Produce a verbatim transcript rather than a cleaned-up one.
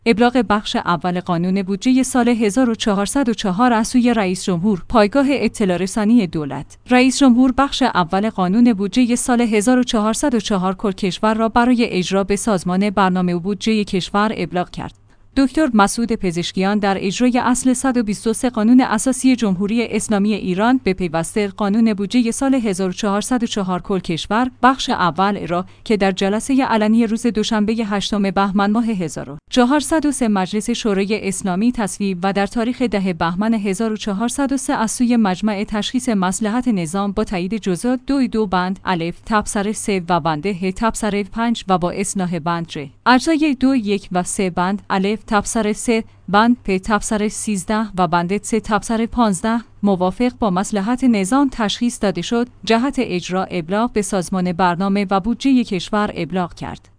ابلاغ بخش اول قانون بودجه سال هزار و چهارصد و چهار از سوی رئیس جمهور، پایگاه اطلاع رسانی دولت. رئیس جمهور بخش اول قانون بودجه سال هزار و چهارصد و چهار کل کشور را برای اجرا به سازمان برنامه بودجه کشور ابلاغ کرد. دکتر مسعود پزشکیان در اجرای اصل صد و بیست و سه قانون اساسی جمهوری اسلامی ایران به پیوسته قانون بودجه سال هزار و چهارصد و چهار کل کشور بخش اول را که در جلسه علنی روز دوشنبه هشتم بهمن ماه هزار و چهارصد و سه مجلس شورای اسلامی تصویب و در تاریخ ده بهمن هزار و چهارصد و سه از سوی مجمع تشخیص مصلحت نظام با تایید جزء دو دو بند الف تبصره سه و بند ه تبصره پنج و با اصلاح بند ر اجزای دو یک و سه بند الف تبصره سه بند پ تبصره سیزده و بند سه تبصره پانزده موافق با مصلحت نظام تشخیص داده شد، جهت اجرا ابلاغ به سازمان برنامه و بودجه کشور ابلاغ کرد.